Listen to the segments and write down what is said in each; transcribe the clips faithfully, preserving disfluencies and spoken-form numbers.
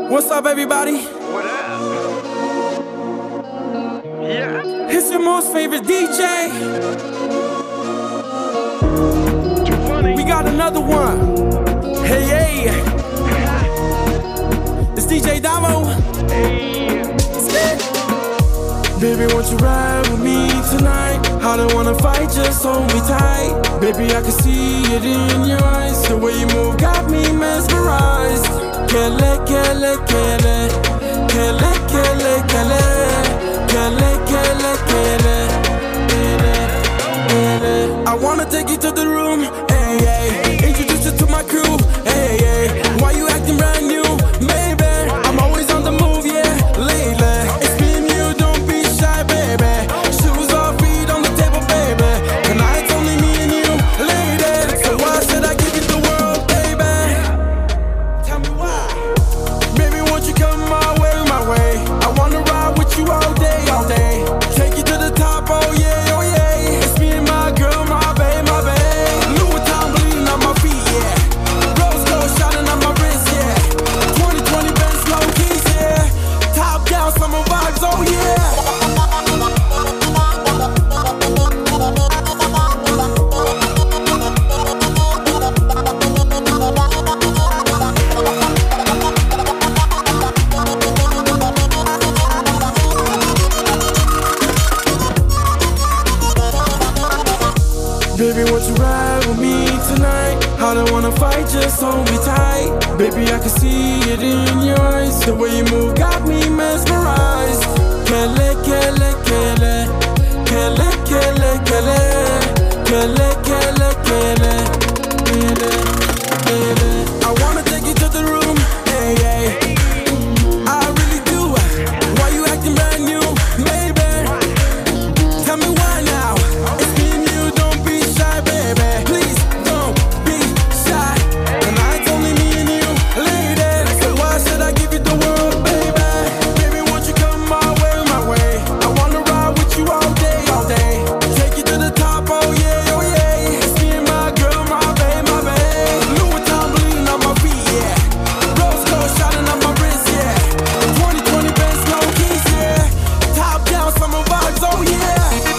What's up, everybody? What up? Yeah. It's your most favorite D J. Too funny. We got another one. Hey, hey. It's D J Damo. Hey. Baby, won't you ride with me tonight? I don't wanna fight, just hold me tight. Baby, I can see it in your eyes. The way you move got me mesmerized. Kele, kele, kele. Kele, kele, kele. Kele, kele, kele. Kele, kele. I wanna take you to the room, hey, hey. Introduce you to my crew, hey, hey. Why you acting brand new? Maybe I'm always on the move, yeah, lately. It's me and you, don't be shy, baby. Shoes off, feet on the table, baby. Tonight's only me and you, lady. So why should I give you the world, baby? Tell me why. Baby, won't you come my way, my way? I wanna ride with you all day, all day. Take you to the top, oh yeah, oh yeah. It's me and my girl, my babe, my babe. Louis Vuitton bleeding on my feet, yeah. Rose gold shining on my wrist, yeah. twenty twenty Benz low keys, yeah. Top down, summer vibes, oh yeah. Baby, won't you ride with me tonight? I don't wanna fight, just hold me tight. Baby, I can see it in your eyes. The way you move got me mesmerized. Kele, kele, kele. Kele, kele, kele. Kele, kele, kele. Kele, kele. I wanna take you to the room, hey, hey. I really do. Why you acting brand new? Maybe. Tell me why now. It's me and you, don't be shy, baby. Please don't be shy. Tonight's only me and you, lady. So why should I give you the world, baby? Baby, won't you come my way, my way? I wanna ride with you all day, all day. Take you to the top, oh yeah, oh yeah. It's me and my girl, my babe, my babe. Louis Vuitton bleeding on my feet, yeah. Rose gold shining on my wrist, yeah. twenty twenty Benz low keys, yeah. Top down, summer vibes, oh yeah.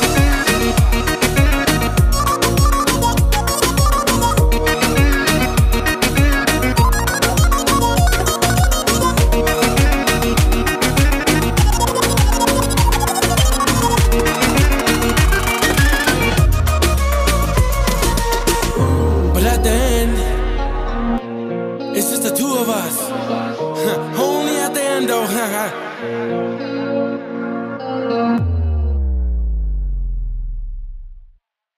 But at the end, it's just the two of us. Only at the end, though.